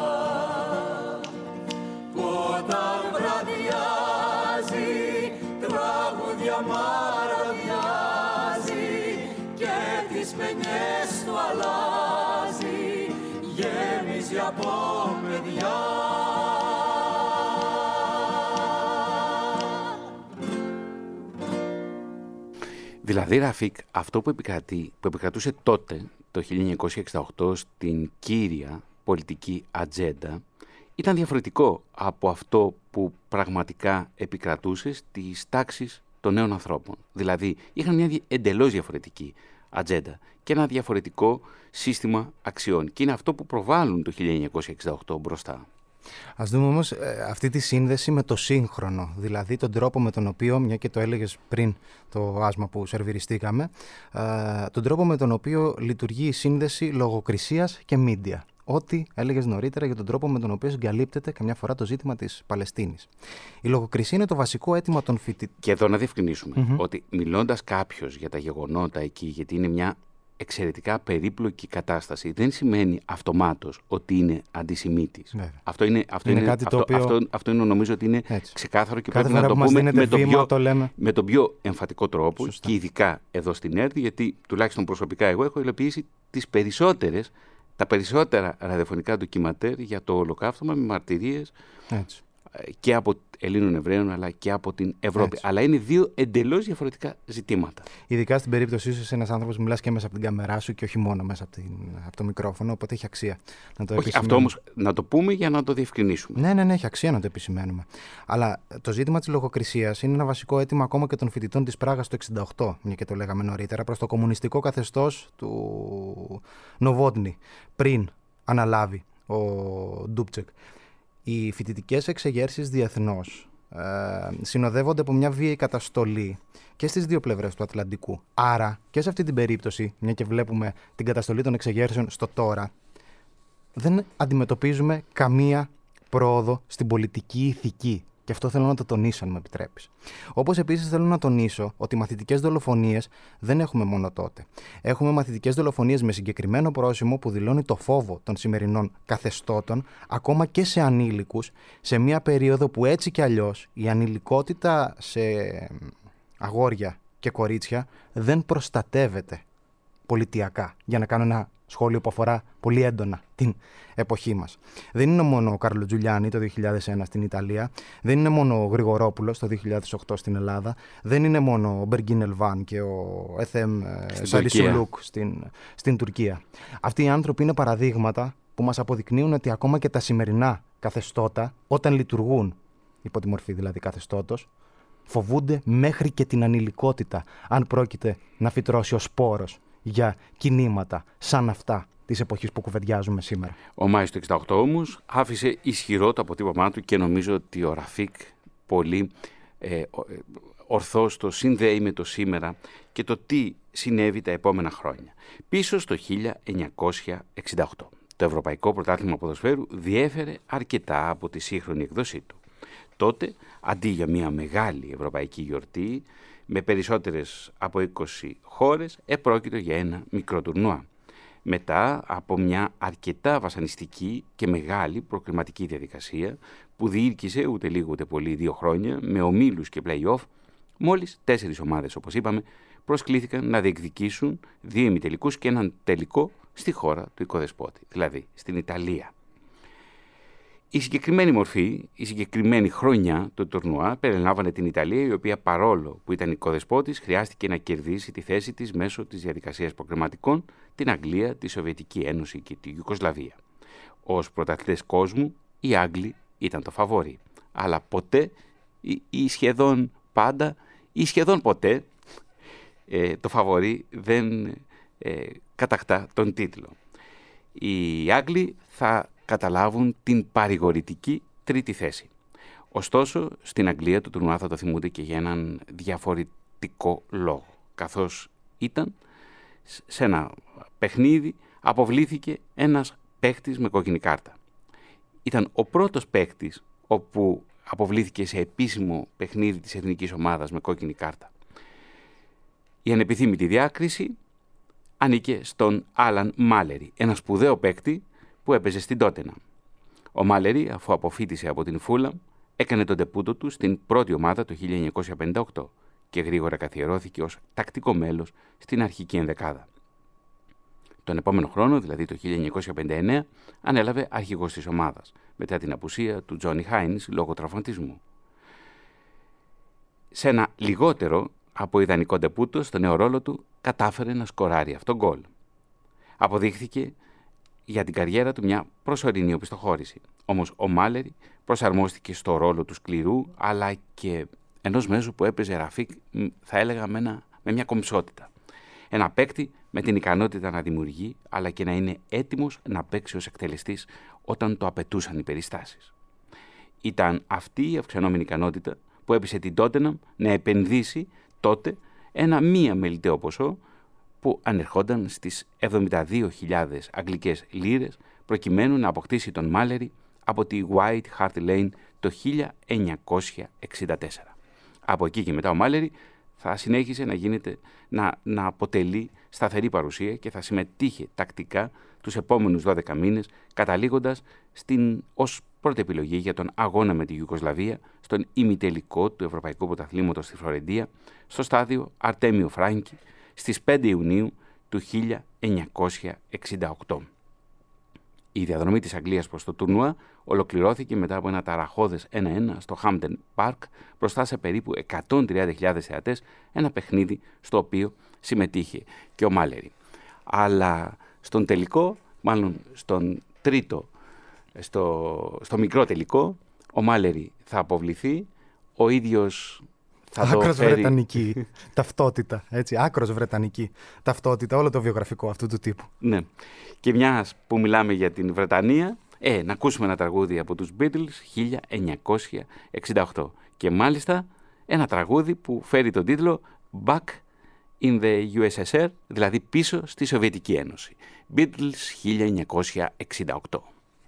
Που όταν βραδιάζει τραγούδια μαραδιάζει και τις παινιές του αλλάζει, γέμιζε από παιδιά. Δηλαδή, Ραφίκ, αυτό που, επικρατεί, που επικρατούσε τότε, το χίλια εννιακόσια εξήντα οκτώ, στην κύρια πολιτική ατζέντα, ήταν διαφορετικό από αυτό που πραγματικά επικρατούσε στις τάξεις των νέων ανθρώπων. Δηλαδή, είχαν μια εντελώς διαφορετική ατζέντα και ένα διαφορετικό σύστημα αξιών. Και είναι αυτό που προβάλλουν το χίλια εννιακόσια εξήντα οκτώ μπροστά. Ας δούμε όμως ε, αυτή τη σύνδεση με το σύγχρονο, δηλαδή τον τρόπο με τον οποίο, μια και το έλεγες πριν το άσμα που σερβιριστήκαμε, ε, τον τρόπο με τον οποίο λειτουργεί η σύνδεση λογοκρισίας και μίντια. Ό,τι έλεγες νωρίτερα για τον τρόπο με τον οποίο συγκαλύπτεται καμιά φορά το ζήτημα της Παλαιστίνης. Η λογοκρισία είναι το βασικό αίτημα των φοιτητών. Και εδώ να διευκρινίσουμε Mm-hmm. ότι μιλώντας κάποιος για τα γεγονότα εκεί, γιατί είναι μια εξαιρετικά περίπλοκη κατάσταση, δεν σημαίνει αυτομάτως ότι είναι αντισημίτης. Αυτό είναι, αυτό είναι, είναι, κάτι αυτό, το οποίο... αυτό, αυτό είναι νομίζω ότι είναι έτσι. Ξεκάθαρο και κάθε πρέπει να το πούμε με, το βήμα, πιο, το λέμε. με τον πιο εμφατικό τρόπο. Σωστά. Και ειδικά εδώ στην ΕΡΤ, γιατί τουλάχιστον προσωπικά εγώ έχω υλοποιήσει τις περισσότερες, τα περισσότερα ραδιοφωνικά ντοκιματέρ για το ολοκαύτωμα με μαρτυρίες έτσι. και από Ελλήνων Εβραίων αλλά και από την Ευρώπη. Έτσι. Αλλά είναι δύο εντελώς διαφορετικά ζητήματα. Ειδικά στην περίπτωσή σου, είσαι ένας άνθρωπος που μιλάς και μέσα από την κάμερά σου και όχι μόνο μέσα από, την, από το μικρόφωνο, οπότε έχει αξία να το όχι, αυτό όμως να το πούμε για να το διευκρινίσουμε. Ναι, ναι, ναι, έχει αξία να το επισημαίνουμε. Αλλά το ζήτημα της λογοκρισίας είναι ένα βασικό αίτημα ακόμα και των φοιτητών της Πράγας το εξήντα οκτώ, μια και το λέγαμε νωρίτερα, προς το κομμουνιστικό καθεστώς του Νοβότνη, πριν αναλάβει ο Ντούπτσεκ. Οι φοιτητικές εξεγέρσεις διεθνώς ε, συνοδεύονται από μια βίαιη καταστολή και στις δύο πλευρές του Ατλαντικού. Άρα και σε αυτή την περίπτωση, μια και βλέπουμε την καταστολή των εξεγέρσεων στο τώρα, δεν αντιμετωπίζουμε καμία πρόοδο στην πολιτική ηθική. Και αυτό θέλω να το τονίσω, αν με επιτρέπεις. Όπως επίσης θέλω να τονίσω ότι μαθητικές δολοφονίες δεν έχουμε μόνο τότε. Έχουμε μαθητικές δολοφονίες με συγκεκριμένο πρόσημο που δηλώνει το φόβο των σημερινών καθεστώτων, ακόμα και σε ανήλικους, σε μια περίοδο που έτσι κι αλλιώς η ανηλικότητα σε αγόρια και κορίτσια δεν προστατεύεται πολιτιακά. Για να κάνω ένα σχόλιο που αφορά πολύ έντονα την εποχή μας. Δεν είναι μόνο ο Κάρλο Τζουλιάνι το δύο χιλιάδες ένα στην Ιταλία, δεν είναι μόνο ο Γρηγορόπουλος το δύο χιλιάδες οκτώ στην Ελλάδα, δεν είναι μόνο ο Μπεργκίν Ελβάν και ο Εθέμ Σαρισουλούκ στην, στην Τουρκία. Αυτοί οι άνθρωποι είναι παραδείγματα που μας αποδεικνύουν ότι ακόμα και τα σημερινά καθεστώτα, όταν λειτουργούν, υπό τη μορφή δηλαδή καθεστώτος, φοβούνται μέχρι και την ανηλικότητα, αν πρόκειται να φυτρώσει ο σπόρος για κινήματα σαν αυτά της εποχής που κουβεντιάζουμε σήμερα. Ο Μάης του εξήντα οκτώ όμως άφησε ισχυρό το αποτύπωμά του και νομίζω ότι ο Ραφίκ πολύ ε, ορθώς το συνδέει με το σήμερα και το τι συνέβη τα επόμενα χρόνια. Πίσω στο χίλια εννιακόσια εξήντα οκτώ. Το Ευρωπαϊκό Πρωτάθλημα Ποδοσφαίρου διέφερε αρκετά από τη σύγχρονη εκδοσή του. Τότε, αντί για μια μεγάλη ευρωπαϊκή γιορτή, με περισσότερες από είκοσι χώρες, επρόκειτο για ένα μικρό τουρνουά. Μετά από μια αρκετά βασανιστική και μεγάλη προκριματική διαδικασία που διήρκησε ούτε λίγο ούτε πολύ δύο χρόνια με ομίλους και play-off, μόλις τέσσερις ομάδες, όπως είπαμε, προσκλήθηκαν να διεκδικήσουν δύο ημιτελικούς και έναν τελικό στη χώρα του οικοδεσπότη, δηλαδή στην Ιταλία. Η συγκεκριμένη μορφή, η συγκεκριμένη χρονιά του τουρνουά περιλάμβανε την Ιταλία, η οποία παρόλο που ήταν οικοδεσπότης χρειάστηκε να κερδίσει τη θέση της μέσω της διαδικασίας προκριματικών, την Αγγλία, τη Σοβιετική Ένωση και τη Ιουγκοσλαβία. Ως πρωταθλητές κόσμου, οι Άγγλοι ήταν το φαβόρι. Αλλά ποτέ ή σχεδόν πάντα ή σχεδόν ποτέ ε, το φαβορί δεν ε, κατακτά τον τίτλο. Οι Άγγλοι θα καταλάβουν την παρηγορητική τρίτη θέση. Ωστόσο, στην Αγγλία το τουρνουά θα το θυμούνται και για έναν διαφορετικό λόγο. Καθώς ήταν σε ένα παιχνίδι, αποβλήθηκε ένας παίκτης με κόκκινη κάρτα. Ήταν ο πρώτος παίκτης όπου αποβλήθηκε σε επίσημο παιχνίδι της εθνικής ομάδας με κόκκινη κάρτα. Η ανεπιθύμητη διάκριση ανήκε στον Άλαν Μάλερι, ένα σπουδαίο παίκτη που έπαιζε στην Τότεναμ. Ο Μάλερι, αφού αποφοίτησε από την Φούλαμ, έκανε τον τεπούτο του στην πρώτη ομάδα το χίλια εννιακόσια πενήντα οκτώ και γρήγορα καθιερώθηκε ως τακτικό μέλος στην αρχική ενδεκάδα. Τον επόμενο χρόνο, δηλαδή το χίλια εννιακόσια πενήντα εννέα, ανέλαβε αρχηγός της ομάδας, μετά την απουσία του Τζόνι Χάινς λόγω τραυματισμού. Σε ένα λιγότερο από ιδανικό ντεπούτο, στο νέο ρόλο του, κατάφερε να σκοράρει αυτόν γκολ. Αποδείχθηκε για την καριέρα του μια προσωρινή οπισθοχώρηση. Όμως ο Μάλερι προσαρμόστηκε στο ρόλο του σκληρού, αλλά και ενός μέσου που έπαιζε Ραφίκ, θα έλεγα με, ένα, με μια κομψότητα. Ένα παίκτη με την ικανότητα να δημιουργεί, αλλά και να είναι έτοιμος να παίξει ως εκτελεστής όταν το απαιτούσαν οι περιστάσεις. Ήταν αυτή η αυξανόμενη ικανότητα που έπεισε την Τότεναμ να επενδύσει τότε ένα μη αμεληταίο ποσό που ανερχόταν στις εβδομήντα δύο χιλιάδες αγγλικές λίρες προκειμένου να αποκτήσει τον Μάλερι από τη White Hart Lane το χίλια εννιακόσια εξήντα τέσσερα. Από εκεί και μετά ο Μάλερι θα συνέχισε να, γίνεται, να, να αποτελεί σταθερή παρουσία και θα συμμετείχε τακτικά τους επόμενους δώδεκα μήνες, καταλήγοντας στην ως πρώτη επιλογή για τον αγώνα με τη Ιουγκοσλαβία στον ημιτελικό του Ευρωπαϊκού Πρωταθλήματος στη Φλωρεντία, στο στάδιο Αρτέμιο Φράγκη, στις πέντε Ιουνίου του χίλια εννιακόσια εξήντα οκτώ. Η διαδρομή της Αγγλίας προς το τουρνουά ολοκληρώθηκε μετά από ένα ταραχώδες ένα ένα στο Hampden Park μπροστά σε περίπου εκατόν τριάντα χιλιάδες θεατές, ένα παιχνίδι στο οποίο συμμετείχε και ο Μάλερι. Αλλά στον τελικό, μάλλον στον τρίτο, στο, στο μικρό τελικό, ο Μάλερι θα αποβληθεί, ο ίδιος θα άκρος το φέρει... βρετανική ταυτότητα, έτσι, άκρος βρετανική ταυτότητα, όλο το βιογραφικό αυτού του τύπου. Ναι. Και μιας που μιλάμε για την Βρετανία, ε, να ακούσουμε ένα τραγούδι από τους Beatles χίλια εννιακόσια εξήντα οκτώ. Και μάλιστα ένα τραγούδι που φέρει τον τίτλο Back in the γιου ες ες αρ, δηλαδή πίσω στη Σοβιετική Ένωση. Beatles χίλια εννιακόσια εξήντα οκτώ.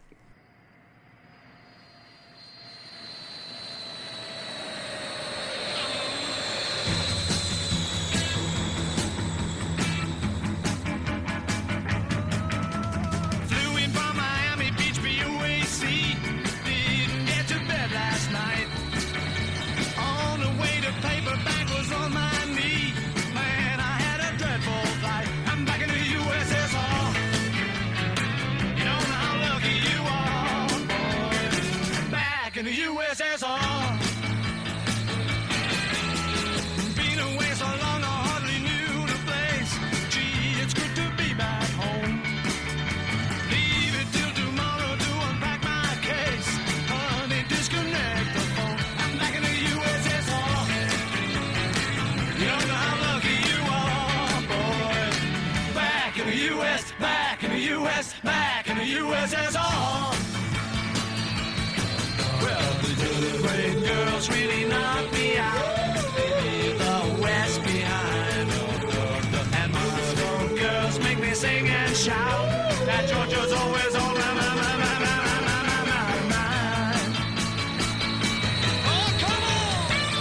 In the γιου ες ες αρ. Been away so long I hardly knew the place. Gee, it's good to be back home. Leave it till tomorrow to unpack my case. Honey, disconnect the phone. I'm back in the γιου ες ες αρ. You don't know how lucky you are, boy. Back in the γιου ες, back in the γιου ες, back in the γιου ες ες αρ. Well, the great girls really knock me out. Leave the West behind. And Moscow girls make me sing and shout. That Georgia's always on my, my, my, my, my, my, my, my mind. Oh, come on!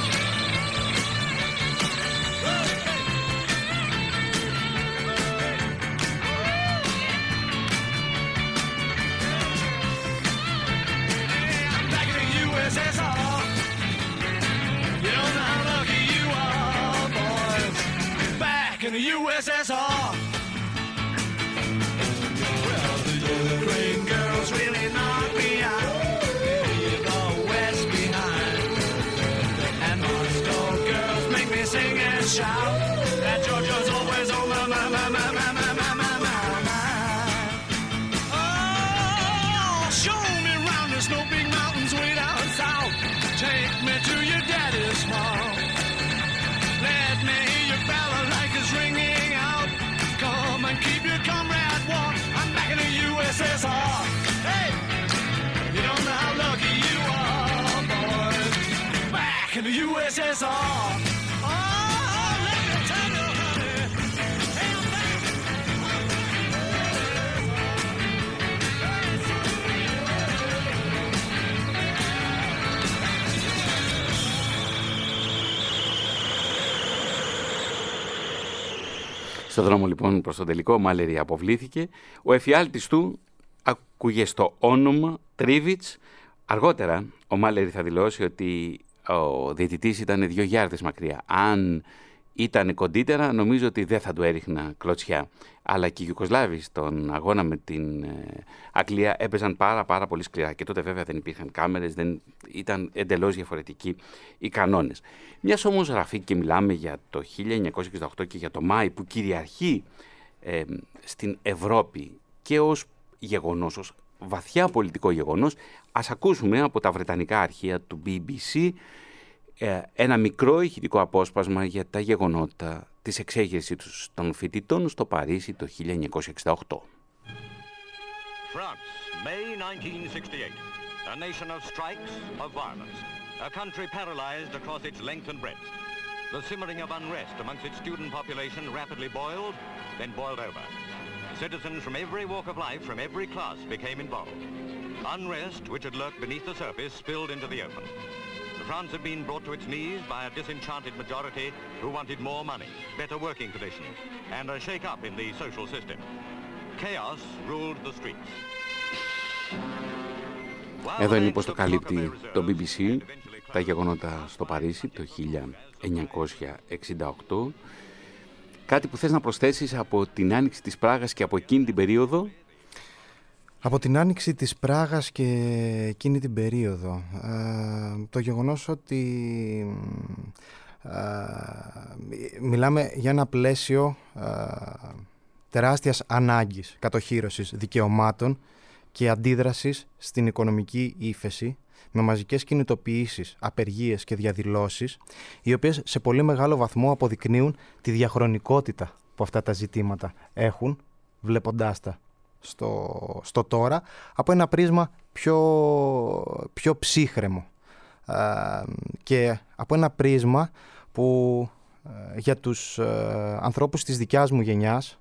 γιου ες ες αρ. You don't know how lucky you are, boys. Back in the γιου ες ες αρ. Well, the Ukraine girls really knock me out. Leave the West behind. And Moscow girls make me sing and shout. That Georgia's always on my, my, my, my, my, my, my, my, my mind. Oh, show me round the snow big mountains way down south. Take me to your daddy's farm. Let me hear your balalaikas ringing out. Come and keep your comrade warm. I'm back in the γιου ες ες αρ. Hey, you don't know how lucky you are, boys. Back in the γιου ες ες αρ. Oh, let me tell you, honey. Hey, I'm back. Στο δρόμο λοιπόν προς το τελικό, ο Μάλερι αποβλήθηκε. Ο εφιάλτης του ακούγε στο όνομα Τρίβιτς. Αργότερα ο Μάλερι θα δηλώσει ότι ο διαιτητής ήταν δύο γιάρδες μακριά. Αν ήταν κοντύτερα, νομίζω ότι δεν θα του έριχνα κλωτσιά. Αλλά και οι Ιουγκοσλάβοι στον αγώνα με την Αγγλία έπαιζαν πάρα πάρα πολύ σκληρά. Και τότε βέβαια δεν υπήρχαν κάμερες, δεν ήταν εντελώς διαφορετικοί οι κανόνες. Μιας όμως, Ραφή, και μιλάμε για το χίλια εννιακόσια εξήντα οκτώ και για το Μάη που κυριαρχεί ε, στην Ευρώπη και ως γεγονός, ως βαθιά πολιτικό γεγονός, ας ακούσουμε από τα βρετανικά αρχεία του μπι μπι σι ένα μικρό ηχητικό απόσπασμα για τα γεγονότα της εξέγερσης των φοιτητών στο Παρίσι το χίλια εννιακόσια εξήντα οκτώ. France, May nineteen sixty-eight. A nation of strikes, of violence. A country paralyzed across its length and breadth. The simmering of unrest amongst its student population rapidly boiled, then boiled over. Citizens from every walk of life, from every class, became involved. Unrest, which had lurked beneath the surface, spilled into the open. France had been brought to its knees by a disenchanted majority who wanted more money, better working conditions, and a shake-up in the social system. Chaos ruled the streets. Εδώ είναι πως το καλύπτει το μπι μπι σι τα γεγονότα στο Παρίσι το χίλια εννιακόσια εξήντα οκτώ. Κάτι που θες να προσθέσεις από την άνοιξη της Πράγας και από εκείνη την περίοδο? Από την άνοιξη της Πράγας και εκείνη την περίοδο, ε, το γεγονός ότι ε, μιλάμε για ένα πλαίσιο ε, τεράστιας ανάγκης κατοχύρωσης δικαιωμάτων και αντίδρασης στην οικονομική ύφεση, με μαζικές κινητοποιήσεις, απεργίες και διαδηλώσεις, οι οποίες σε πολύ μεγάλο βαθμό αποδεικνύουν τη διαχρονικότητα που αυτά τα ζητήματα έχουν, βλέποντάς τα στο, στο τώρα, από ένα πρίσμα πιο, πιο ψύχρεμο ε, και από ένα πρίσμα που ε, για τους ε, ανθρώπους της δικιάς μου γενιάς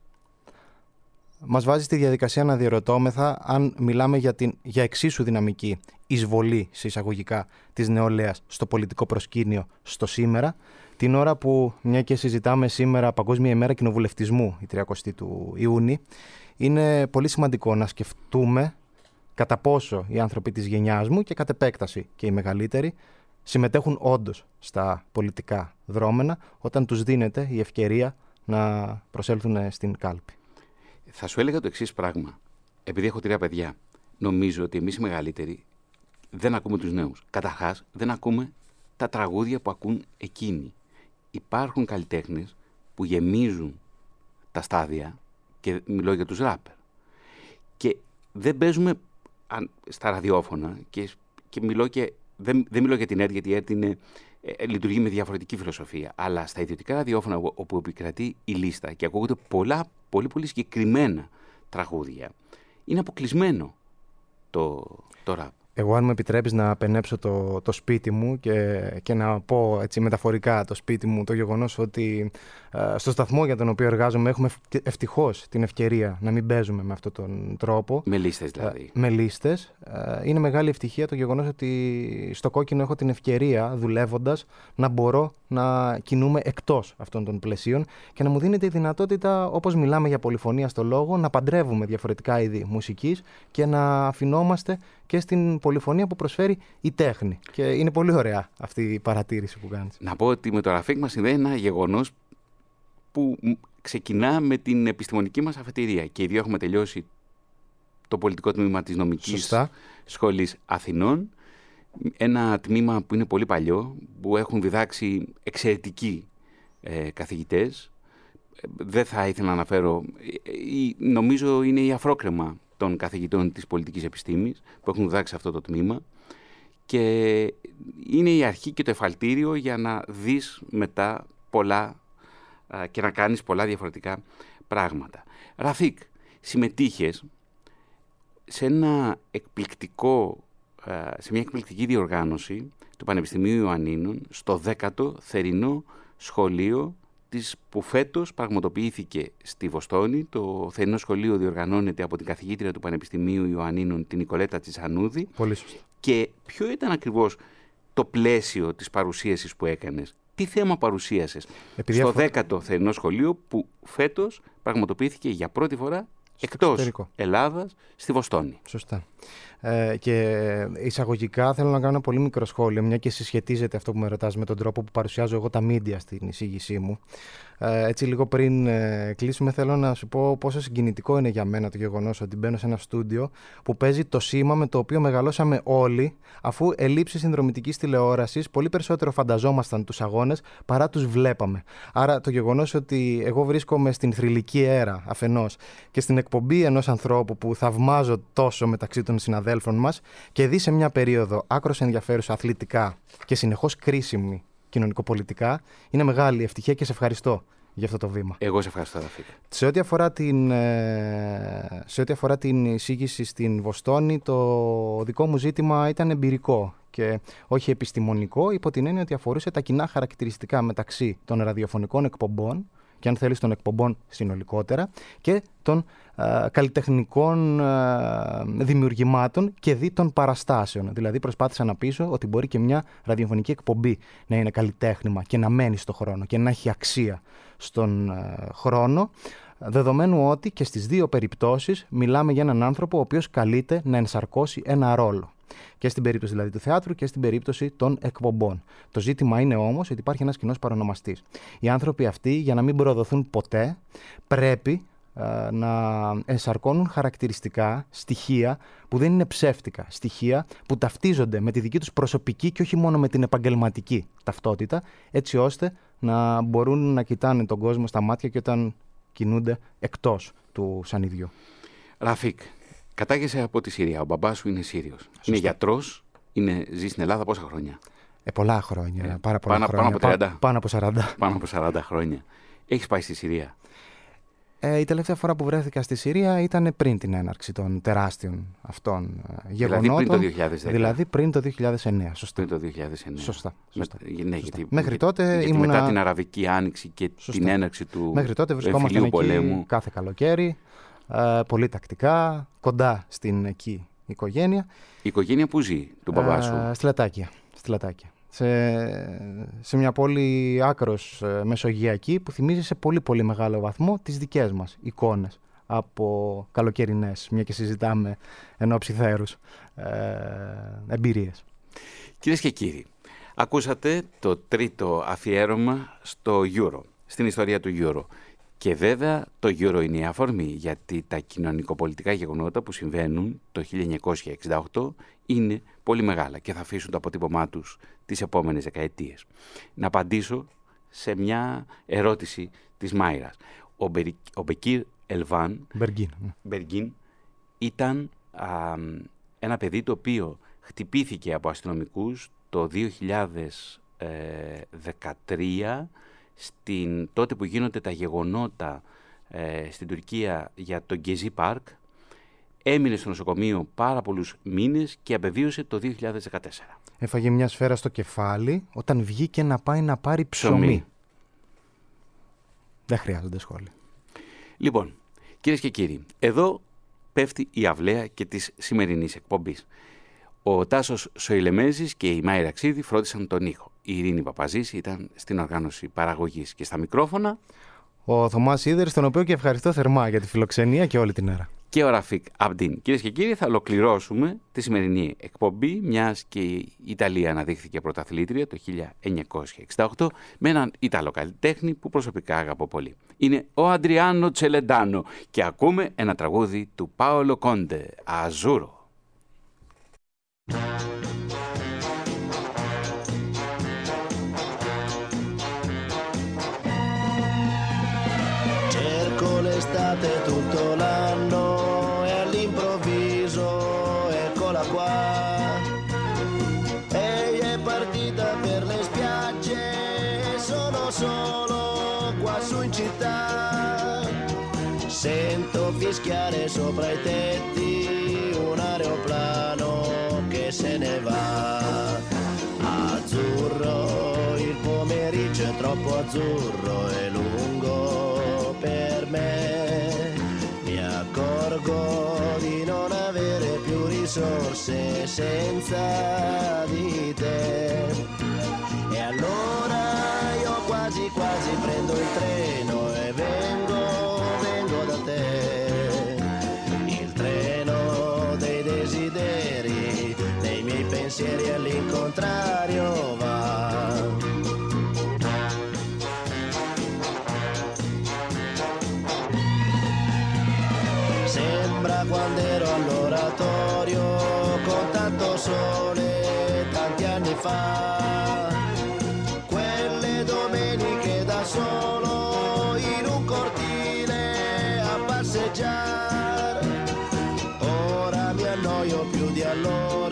μας βάζει στη διαδικασία να διερωτώμεθα αν μιλάμε για, την, για εξίσου δυναμική εισβολή σε εισαγωγικά της νεολαίας στο πολιτικό προσκήνιο στο σήμερα, την ώρα που, μια και συζητάμε σήμερα Παγκόσμια ημέρα κοινοβουλευτισμού, η τριακοστή του Ιούνιου, είναι πολύ σημαντικό να σκεφτούμε κατά πόσο οι άνθρωποι της γενιάς μου και κατ' επέκταση και οι μεγαλύτεροι συμμετέχουν όντως στα πολιτικά δρόμενα όταν τους δίνεται η ευκαιρία να προσέλθουν στην κάλπη. Θα σου έλεγα το εξής πράγμα. Επειδή έχω τρία παιδιά, νομίζω ότι εμείς οι μεγαλύτεροι δεν ακούμε τους νέους. Καταρχάς, δεν ακούμε τα τραγούδια που ακούν εκείνοι. Υπάρχουν καλλιτέχνες που γεμίζουν τα στάδια, και μιλώ για τους ράπερ, και δεν παίζουμε στα ραδιόφωνα, και, και μιλώ και, δεν, δεν μιλώ για την ΕΡΤ, γιατί η ΕΡΤ είναι, ε, λειτουργεί με διαφορετική φιλοσοφία, αλλά στα ιδιωτικά ραδιόφωνα όπου επικρατεί η λίστα και ακούγονται πολλά, πολύ πολύ συγκεκριμένα τραγούδια, είναι αποκλεισμένο το, το ραπ. Εγώ, αν μου επιτρέπεις να απενέψω το, το σπίτι μου και, και να πω έτσι μεταφορικά το σπίτι μου, το γεγονός ότι ε, στο σταθμό για τον οποίο εργάζομαι έχουμε ευτυχώς την ευκαιρία να μην παίζουμε με αυτόν τον τρόπο. Με λίστες δηλαδή. Ε, με λίστες. Ε, είναι μεγάλη ευτυχία το γεγονός ότι στο Κόκκινο έχω την ευκαιρία, δουλεύοντας, να μπορώ να κινούμε εκτός αυτών των πλαισίων και να μου δίνεται η δυνατότητα, όπως μιλάμε για πολυφωνία στο λόγο, να παντρεύουμε διαφορετικά είδη μουσικής και να αφινόμαστε και στην πολυφωνία που προσφέρει η τέχνη. Και είναι πολύ ωραία αυτή η παρατήρηση που κάνεις. Να πω ότι με το Ραφίκ μας συνδέει ένα γεγονός που ξεκινά με την επιστημονική μας αφετηρία. Και οι δύο έχουμε τελειώσει το πολιτικό τμήμα της νομικής Σωστά. σχολής Αθηνών. Ένα τμήμα που είναι πολύ παλιό, που έχουν διδάξει εξαιρετικοί ε, καθηγητές. Δεν θα ήθελα να αναφέρω, ε, νομίζω είναι η αφρόκρεμα των καθηγητών της πολιτικής επιστήμης που έχουν διδάξει αυτό το τμήμα, και είναι η αρχή και το εφαλτήριο για να δεις μετά πολλά α, και να κάνεις πολλά διαφορετικά πράγματα. Ραφίκ, συμμετείχες σε ένα εκπληκτικό, α, σε μια εκπληκτική διοργάνωση του Πανεπιστημίου Ιωαννίνων στο δέκατο θερινό σχολείο της, που φέτος πραγματοποιήθηκε στη Βοστόνη. Το θερινό σχολείο διοργανώνεται από την καθηγήτρια του Πανεπιστημίου Ιωαννίνων, την Νικολέτα Τσισανούδη. Πολύ σωστά. Και ποιο ήταν ακριβώς το πλαίσιο της παρουσίασης που έκανες? Τι θέμα παρουσίασες Επειδή στο αφού... δέκατο θερινό σχολείο που φέτος πραγματοποιήθηκε για πρώτη φορά εκτός εξωτερικό. Ελλάδας, στη Βοστόνη? Σωστά. Ε, και εισαγωγικά θέλω να κάνω ένα πολύ μικρό σχόλιο, μια και συσχετίζεται αυτό που με ρωτάς με τον τρόπο που παρουσιάζω εγώ τα μίντια στην εισήγησή μου. Ε, έτσι λίγο πριν ε, κλείσουμε, θέλω να σου πω πόσο συγκινητικό είναι για μένα το γεγονός ότι μπαίνω σε ένα στούντιο που παίζει το σήμα με το οποίο μεγαλώσαμε όλοι, αφού ελήψη συνδρομητικής τηλεόρασης πολύ περισσότερο φανταζόμασταν τους αγώνες παρά τους βλέπαμε. Άρα το γεγονός ότι εγώ βρίσκομαι στην θρυλική αίρα αφενός και στην εκπομπή ενός ανθρώπου που θαυμάζω τόσο μεταξύ των συναδέλφων μας και δει σε μια περίοδο άκρως ενδιαφέρουσα αθλητικά και συνεχώς κρίσιμη κοινωνικοπολιτικά, είναι μεγάλη ευτυχία και σε ευχαριστώ για αυτό το βήμα. Εγώ σε ευχαριστώ, Ραφίκ. Σε ό,τι αφορά την, σε ό,τι αφορά την εισήγηση στην Βοστόνη, το δικό μου ζήτημα ήταν εμπειρικό και όχι επιστημονικό, υπό την έννοια ότι αφορούσε τα κοινά χαρακτηριστικά μεταξύ των ραδιοφωνικών εκπομπών και, αν θέλεις, των εκπομπών συνολικότερα και των α, καλλιτεχνικών α, δημιουργημάτων και δι των παραστάσεων. Δηλαδή προσπάθησα να πείσω ότι μπορεί και μια ραδιοφωνική εκπομπή να είναι καλλιτέχνημα και να μένει στο χρόνο και να έχει αξία στον α, χρόνο, δεδομένου ότι και στις δύο περιπτώσεις μιλάμε για έναν άνθρωπο ο οποίος καλείται να ενσαρκώσει ένα ρόλο. Και στην περίπτωση δηλαδή του θεάτρου και στην περίπτωση των εκπομπών. Το ζήτημα είναι όμως ότι υπάρχει ένας κοινός παρονομαστής. Οι άνθρωποι αυτοί, για να μην προδοθούν ποτέ, πρέπει ε, να ενσαρκώνουν χαρακτηριστικά, στοιχεία που δεν είναι ψεύτικα, στοιχεία που ταυτίζονται με τη δική τους προσωπική και όχι μόνο με την επαγγελματική ταυτότητα, έτσι ώστε να μπορούν να κοιτάνε τον κόσμο στα μάτια και όταν κινούνται εκτός του σανιδιού. Ραφίκ, κατάγεσαι από τη Συρία. Ο μπαμπάς σου είναι Σύριος. Σωστά. Είναι γιατρός, είναι, ζει στην Ελλάδα πόσα χρόνια? Ε, πολλά χρόνια, ε, πάρα πολλά πάνω, χρόνια. Πάνω από τριάντα. Πά, πάνω από σαράντα. Πάνω από σαράντα χρόνια. Έχεις πάει στη Συρία? Ε, η τελευταία φορά που βρέθηκα στη Συρία ήταν πριν την έναρξη των τεράστιων αυτών γεγονότων. Δηλαδή πριν το δύο χιλιάδες δέκα. Δηλαδή πριν το δύο χιλιάδες εννέα. Σωστά. Πριν το δύο χιλιάδες εννέα. Σωστά. Σωστά. Με, ναι, σωστά. γιατί, Μέχρι τότε γιατί ήμουνα... μετά την Αραβική Άνοιξη και σωστά. την έναρξη του Μέχρι τότε βρισκόμασταν εκεί πολέμου. Κάθε καλοκαίρι, ε, πολύ τακτικά, κοντά στην εκεί οικογένεια. Η οικογένεια που ζει, του μπαμπά σου? Ε, στη Λατάκια. Στη Λατάκια. Σε, σε μια πόλη άκρος ε, μεσογειακή που θυμίζει σε πολύ πολύ μεγάλο βαθμό τις δικές μας εικόνες από καλοκαιρινές, μια και συζητάμε ενόψει θέρους, ε, εμπειρίες. Κυρίες και κύριοι, ακούσατε το τρίτο αφιέρωμα στο Euro, στην ιστορία του Euro. Και βέβαια το Euro είναι η αφορμή, γιατί τα κοινωνικοπολιτικά γεγονότα που συμβαίνουν το χίλια εννιακόσια εξήντα οκτώ είναι πολύ μεγάλα και θα αφήσουν το αποτύπωμά τους τις επόμενες δεκαετίες. Να απαντήσω σε μια ερώτηση της Μάιρας. Ο, Μπερι, ο Μπεκίρ Ελβάν Μπεργίν. Μπεργίν ήταν α, ένα παιδί το οποίο χτυπήθηκε από αστυνομικούς το δύο χιλιάδες δεκατρία, στην, τότε που γίνονται τα γεγονότα ε, στην Τουρκία για το Γκεζί Πάρκ. Έμεινε στο νοσοκομείο πάρα πολλούς μήνες και απεβίωσε το δύο χιλιάδες δεκατέσσερα. Έφαγε μια σφαίρα στο κεφάλι όταν βγήκε να πάει να πάρει ψωμί. ψωμί. Δεν χρειάζονται σχόλια. Λοιπόν, κυρίες και κύριοι, εδώ πέφτει η αυλαία και της σημερινής εκπομπής. Ο Τάσος Σοηλεμέζης και η Μάιρα Ξίδη φρόντισαν τον ήχο. Η Ειρήνη Παπαζής ήταν στην οργάνωση παραγωγής και στα μικρόφωνα. Ο Θωμάς Ίδερης, τον οποίο και ευχαριστώ θερμά για τη φιλοξενία και όλη την ώρα. Και ο Ραφίκ Αμπντίν. Κυρίες και κύριοι, θα ολοκληρώσουμε τη σημερινή εκπομπή, μιας και η Ιταλία αναδείχθηκε πρωταθλήτρια το χίλια εννιακόσια εξήντα οκτώ με έναν Ιταλό καλλιτέχνη που προσωπικά αγαπώ πολύ. Είναι ο Αντριάνο Τσελεντάνο και ακούμε ένα τραγούδι του Πάολο Κόντε, Αζούρο. Cerco l'estate tutto l'anno e all'improvviso eccola qua. Lei è partita per le spiagge e sono solo qua su in città. Sento fischiare sopra i tetti un aeroplano che se ne va. Azzurro, il pomeriggio è troppo azzurro e lungo per me. Mi accorgo di non avere più risorse senza di te. E allora io quasi quasi prendo il treno e vengo, vengo da te. Il treno dei desideri, dei miei pensieri all'incontrario va. Sembra quando ero all'oratorio con tanto sole tanti anni fa. Quelle domeniche da solo in un cortile a passeggiare. Ora mi annoio più di allora.